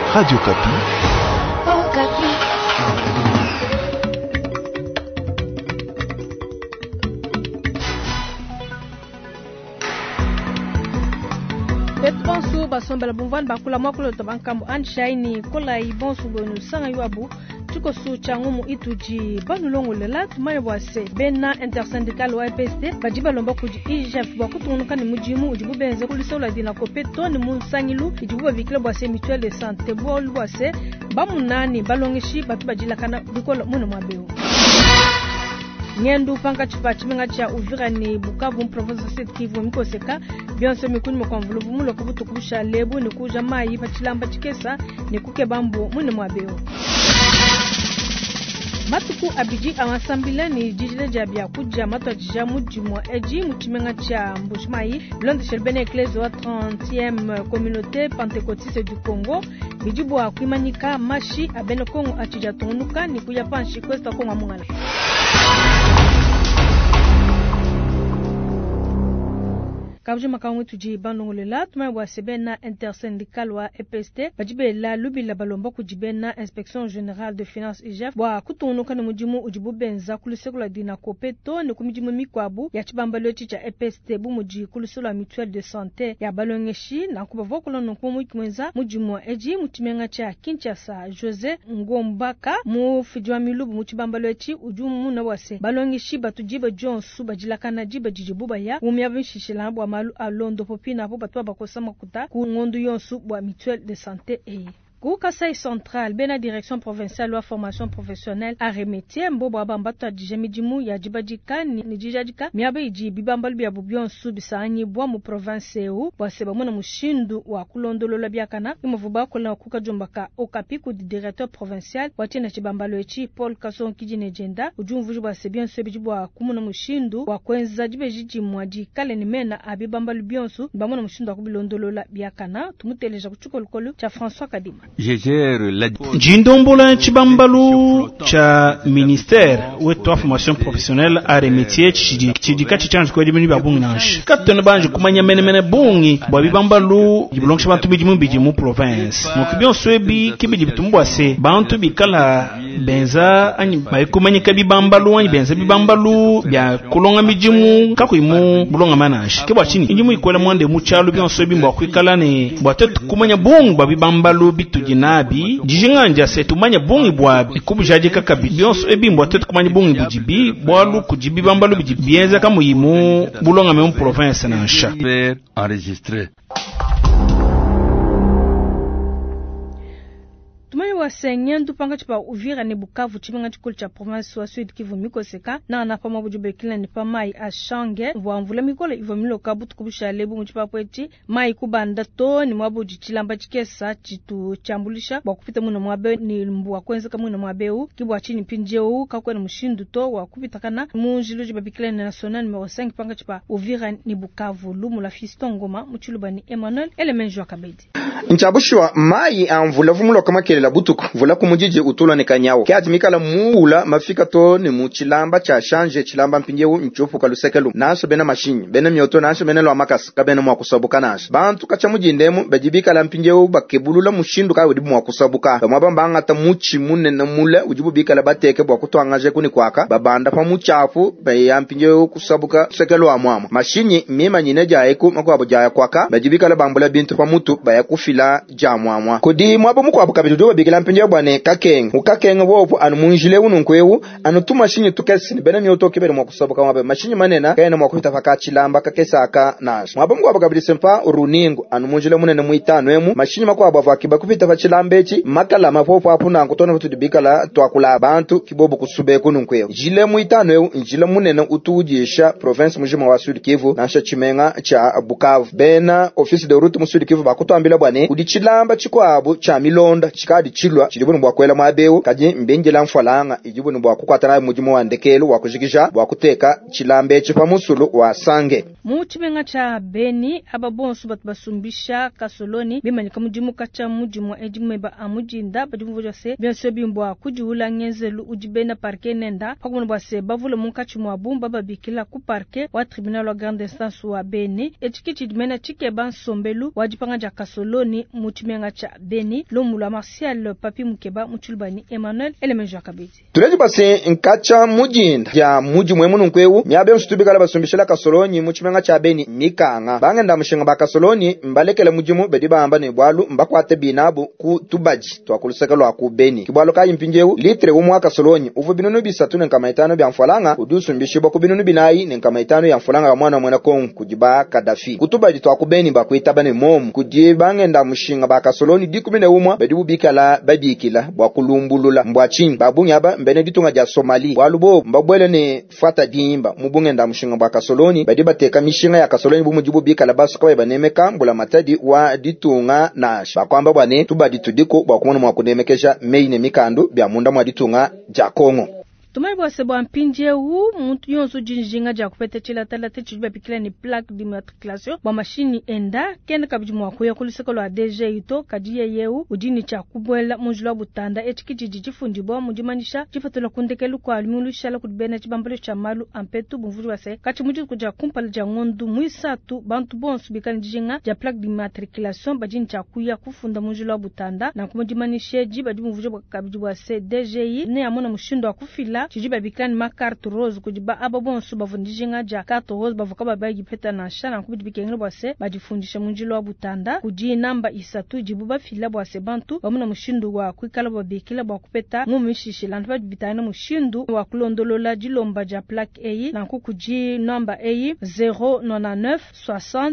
Radio Kapi. Oh, Kapi. Petronso basombela bumvani bakula makolo tabankambo anshaini kola ibonsu bonu sanga yuabu tuko su changumu ituji banulongo lela tumane bwase bena intersyndical wa EPST bajiba lomba kuji IGF bwa kutunuka ni mujimu ujibu benze kulisola dina kopeto ni munsangilu ijibu bavikile bwase mutuelle de santé bwa bwase bamunani balongeshi batu bajila kana bikola muno mwabeo ngendu panga chipachi menga cha Uvira ni Bukavu province Sud Kivu mikoseka byonse mikuni mkonvuluvu mulo kubutu kubusha lebu ni kuja mai pachilamba chikesa ni kuke bambo mune mwabeo matuku abiji amasambila ni jijile jabia kuja matu ajija mujimwa eji muchimenga cha mbushmai blonde shelbene eklezo wa 30e communauté pentecôtiste du Congo bijibu wa kuimanika mashi abene Kongo achija tunuka ni kuya panshi kwesta Kongo mungala kabje makamu tuji bandongolela tuma wa sebena intersyndical wa EPST bajibe la lubila balomba kujibena inspection générale de finances IGF wa kutunuka ni mujimu ujibu benza kulisekula dina kopeto ni kumijimu mikwabu ya chibambalo chicha EPST bu muji kulisula mutuelle de santé ya balongeshi na kubavokolo nkumu kimwenza mujimu wa eji mutimenga cha Kinshasa José Ngombaka mu fijwa milubu muchibambalo chi ujumu na wase balongeshi batujiba John Subajilakana jiba jijibuba ya umyavishishila bwa malu alondo popina po batwa bakosama kuta ku ngondu yonsu bwa mutuelle de santé Kou Kasai Central, bena direction provinciale wa formation professionnelle a remétier mbo bwa bambata dijemijimu ya jibajika ni jijajika miabe iji bibambal bya bubyon subisanyi bwa mu province eu bwa seba mona mushindu wa kulondolola byakana imuvuba kola kuka jombaka Okapi ku directeur provincial watina chibambalo echi Paul Kasson kijine jenda ujumvuju bwa sebyon sebijibwa kumuna mushindu wa kwenza jibejiji mwaji kale ni mena abibambal byonsu bamona mushindu akubilondolola byakana tumuteleja kuchuko lukolu cha François Kadima Jindombola chibambalu cha ministère wetu wa formation professionnelle a remétier chidika chichange kwa dibini babunginange katone banje kumanya mene bungi bwa bibambalu jibulongisha bantu bijimu province mukibyon swebi kibiji bitumbwase bantu bikala benza anyi bayikumanya kabibambalu anyi benza bibambalu bya kulonga mijimu kakuimu bulonga manage kebwa chini injimu ikwela mwande muchalu byon swebi mbwa kwikala ne bwatetu kumanya bungi bwa bibambalu bitu jinabi jijinganja setumanya bungi bwa ikubujaje kakabi byonso ebimbwa tetu kumanya bungi bujibi bwalu kujibi bambalu bijibi bienza kamuyimu bulonga mu province na nsha enregistré. Tumani wa senyendu panga chipa Uvira ni Bukavu chimenga chikulu cha province wa Sud Kivu mikoseka na anapama bujube kila ni pa mai ashange vwamvula mikola ivo milo kabutu kubusha lebu mchipa pwechi mai kubanda to ni mwabu jichilamba chikesa chitu chambulisha wakupita muna mwabe ni mbuwa kwenza kamuna mwabeu kibwa chini pinjeu kakwe na mshindu to wakupita kana munjilu jibabi kila ni national numero 5 panga chipa Uvira ni Bukavu lumu la Fiston Ngoma mchuluba ni Emmanuel Elemenjo Kabedi nchabushwa mai amvula vumulo kama la butuku vula kumujije utula ni kanyawo kati mikala muula mafika to ni muchilamba cha change chilamba mpinjewu nchufu kalusekelu naso bena mashinyi bena myoto naso bena lo amakas kabena mwa kusabuka naso bantu kacha mujindemu bajibika la mpinjewu bakebulula mushindu ka udibu mwa kusabuka bamabamba ta muchi munne na mule ujibu bika la bateke bwa kutwangaje kuni kwaka babanda pa muchafu ba mpinjewu kusabuka sekelu amwama mashinyi mima nyine jaeku makwabo jaya kwaka bajibika la bambula bintu pa mutu baya kufila jamwamwa kodi mwabo mukwabo kabidu bigila mpinje bwane kakeng ukakeng wopo anu munjile ununkwewu anu tuma shinyi tukesi bena myoto kibere mwa kusabuka mwabe mashinyi manena kaena mwa kuita fakachilamba kakesaka naso mwabo mkwabo kabili sempa uruningu anu munjile munene muitano emu mashinyi makwabo afakiba kupita fachilambechi makala mapopo apuna nkutona futu dibikala twakula abantu kibobo kusube kununkwewu jile muitano emu njile munene utujisha province mujima wa Sud Kivu nasha chimenga cha Bukavu bena ofisi de route mu Sud Kivu bakutambila bwane kudichilamba chikwabo cha milonda chikadi chilwa chidibu nbwa kwela mwabeu kaji mbenjela mfalanga ijibu nbwa kukwatana mujimo wa ndekelo wa kujikisha wa kuteka chilambe chipa musulu wa sange muchibenga cha Beni ababonsu batbasumbisha kasoloni bimanyika mujimu kacha mujimu ejimeba amujinda bajimu jose byanso bimbwa kujuhula ngenzelu ujibena parke nenda pakuno bwase bavule munkachi mwabumba babikila ku parke wa tribunal wa grande instance wa Beni echikiti dimena chike bansombelu wajipanga ja kasoloni muchibenga cha Beni lomula Martial Papi Mukeba muchulbani Emmanuel Elemenjo Kabezi tuleji base nkacha mujinda ya mujimu emunu nkweu myabe msutubikala basumbishela kasoloni muchibenga cha Beni mikanga bangenda mushinga bakasoloni mbalekele mujimu bediba amba ne bwalu mbakwate binabu ku tubaji twakulusekelwa ku Beni kibwalo ka impinjeu litre umwa kasoloni uvu binunu bisatu nkamaitano bya mfalanga udusumbishibwa ku binunu binayi nkamaitano ya mfalanga mwana mwana kong kujiba Kadafi kutubaji twaku Beni bakwitaba ne mom kujiba ngenda mushinga bakasoloni dikumine umwa bedibu bikala babikila bwakulumbulula mbwachin babunyaba mbene ditunga ja Somali bwalubo mbabwele ne fata dimba mubungenda mushinga bakasoloni bediba teka mishinga ya kasoloni bumujibu bikala basukwa banemeka mbula matadi wa ditunga na bakwamba bwane tubadi tudiko bwakumona mwakunemekesha meine mikandu bya munda mwa ditunga ja Kongo tumai bwase bwa mpinje hu muntu yonso jinjinga ja kupete chila talate chijuba pikila ni plaque d'immatriculation bwa machine enda kene kabijimwa akuya kulisekolo ADG ito kajiye yeu ujini cha kubwela munjula butanda echikijiji chifundibwa mujimanisha chifatula kundekelu kwa alimulu shala kudibena chibambalo cha malu ampetu bumvuri wase kati mujitu kuja kumpala ja ngondu muisatu bantu bonsu bikani jinga ja plaque d'immatriculation bajini cha kuya kufunda munjula butanda na kumujimanisha jiba dimuvuri bwa kabijibwa se DGI ne amona mushindo wa kufila chijiba bikani makarte rose kujiba ababonsu bavundijinga ja carte rose bavuka babagi peta na shana kubijibikengele bwase bajifundisha munjilo wa butanda kuji namba isatu jibuba fila bwase bantu bamuna mushindu wa kwikala babikila bwa kupeta ngumishishi lantu bajibitana mushindu wa kulondolola jilomba ja plaque eyi na kuji namba eyi 099 60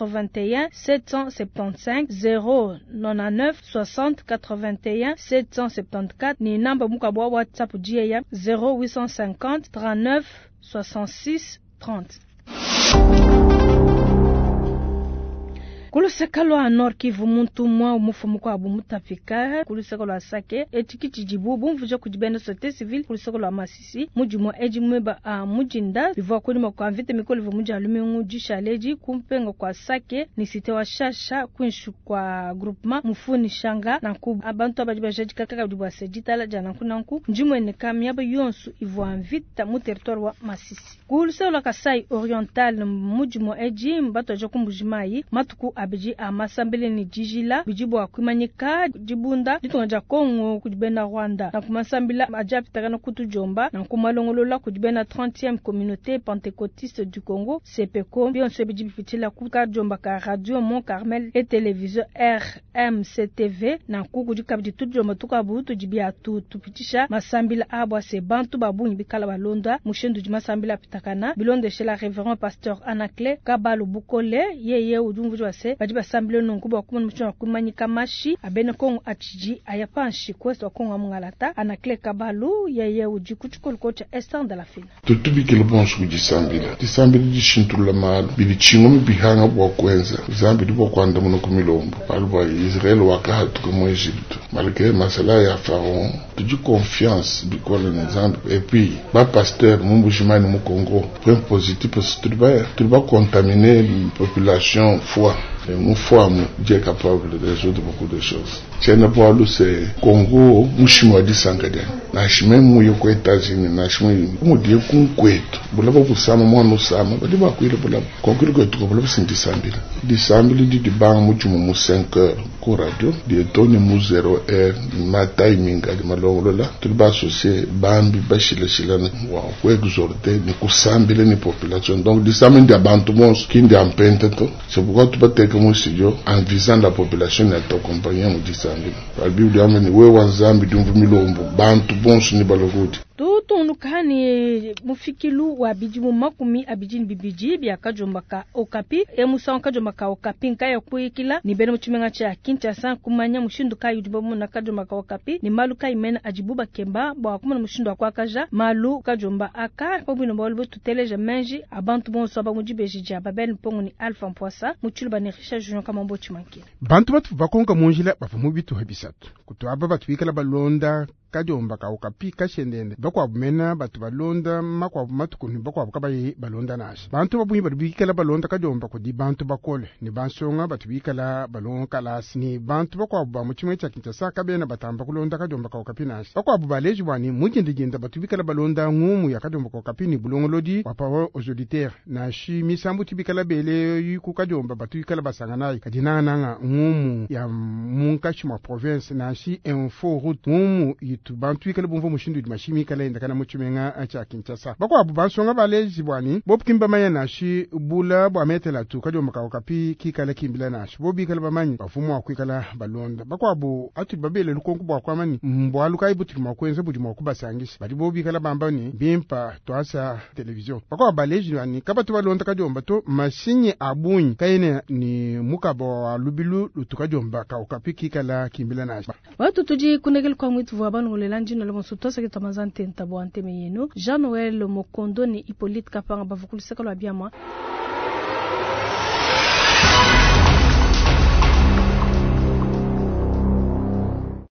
81 775 099 60 81 774 ni namba mukabwa WhatsApp jie ya 0850 39 66 30. Kulusekalo a Nord Kivu muntu mwa umufumuko abu mutafika kulusekalo a Sake etikiti jibubu mvuja kujibenda sote civil kulusekalo a Masisi mujumwa ejimweba a mujinda bivwa kulima kwa mvite mikolo vumuja alumengu jishaleji kumpengo kwa Sake ni site wa shasha kunshu kwa groupement mufuni shanga na ku abantu abajibajaji kakaka bujibwa sejitala jana kunanku njimwe ne kamyaba yonsu ivwa mvita mu territoire wa Masisi kulusekalo Kasai Oriental mujumwa eji mbato jokumbujimayi matuku abiji amasambele ni jijila bijibu akwimanyika jibunda litonga ja Kongo kujibena Rwanda na kumasambila ajapi takana kutujomba na kumalongolola kujibena 30e communauté pentecôtiste du Congo CPCO bionso bijibu fitila kuka jomba ka radio Mont Carmel et télévision RMCTV na kujikabidi tujomba tukabu tujibia tupitisha masambila abwa se bantu babunyi bikala balonda mushendu jimasambila pitakana bilonde chez la révérend pasteur Anaclé Kabalu Bukole yeye udumvu wase bajiba sambile nunkuba kumana mchwa kumanyika mashi abene kongo achiji ayapanshi kwesta kongo amungalata Anaclé Kabalu yeye ujikuchukulu kocha Esther de la Fina tutubi kile bonsu disambile dishintula malu bilichingo mbihanga bwa kwenza zambi dibo kwanda muno kumilombo balwa Israel wakahatu kwa Egypte malgré masala ya Pharaon tuji confiance bikola nzambi et puis ba pasteur mumbujimani mu Congo point positif parce que tu vas contaminer la population foi une foi Dieu est capable de résoudre beaucoup de choses. Tiens pour nous c'est Congo mushimwa disangade na shime mu yoko États-Unis na shime mu die kunkwetu bulaba busama mwana usama bali bakwile bulaba konkulu kwetu bulaba sindisambile disambile di bang mu jumu mu 5h ko radio di toni mu 0h ma timing ali malongolola tuliba associé bambi bashile shilana wa ko exhorter ni kusambile ni population donc disambile di abantu mons kindi ampente to c'est pourquoi tu peux comme studio en visant la population et t'accompagner mu disambile la Bible ameni we wanzambi dumvu milombo bantu bonsu ni balogoti tout kutunu kahani mufikilu wa bijimu makumi abijini bibiji bia kajombaka okapi emusa kajombaka okapi nkaya kuikila ni bene muchimenga cha Kinshasa kumanya mushindu kayu dibomu na kajombaka okapi ni malu kaimena ajibuba kemba bwa kuma mushindu kwa kaja malu kajomba aka kwa bino bolbo tuteleja menji abantu bonso ba mujibeji ja babel mpongo ni Alpha Mpoisa muchuluba ni Richard Junior kama mbochi manki bantu batu bakonga munjila bafumu bitu hebisatu kutwaba batwikala balonda kajomba ka okapi kashendende bakwa bumena batu balonda makwa matukuni bakwa bukabaye balonda nashi bantu babunyi babikala balonda kajomba kudi bantu bakole ni bansonga batubikala balonga kalasi ni bantu bakwa ba muchimwe cha Kinshasa kabena batamba kulonda kajomba ka okapi nashi bakwa bubaleji bwani mujindijinda batubikala balonda ngumu ya kajomba ka okapi ni bulongolodi wapawo autoritaire nashi misambu tibikala bele yiku kajomba batubikala basanganayi kadina nanga ngumu ya munkashima province nashi info route ngumu tu bantu ikale bumvo mushindu di mashimi kale ndakana muchimenga acha Kinshasa bakwa bubansonga baleji bwani bobkimba maya nashi bula bwa metela tu kajomba ka okapi kikala kimbila nashi bobi kala bamanyi bafumu akwikala balonda bakwa bu atu babele lukonku bwa kwamani mbwalu kai butu makwenze budi makubasangisa badi bobi kala bambani bimpa toasa television bakwa baleji bwani kabatu balonda kajomba to mashinye abunyi kaine ni mukabo wa lubilu lutukajomba ka okapi kikala kimbila nashi watu tuji kunegel kwa mwitu vwa ngolelanji na lomo sutosa ke tamazante ntabo anteme yenu Jean Noël Mokondo ni Hippolyte Kapanga bavukulu sekalo abiama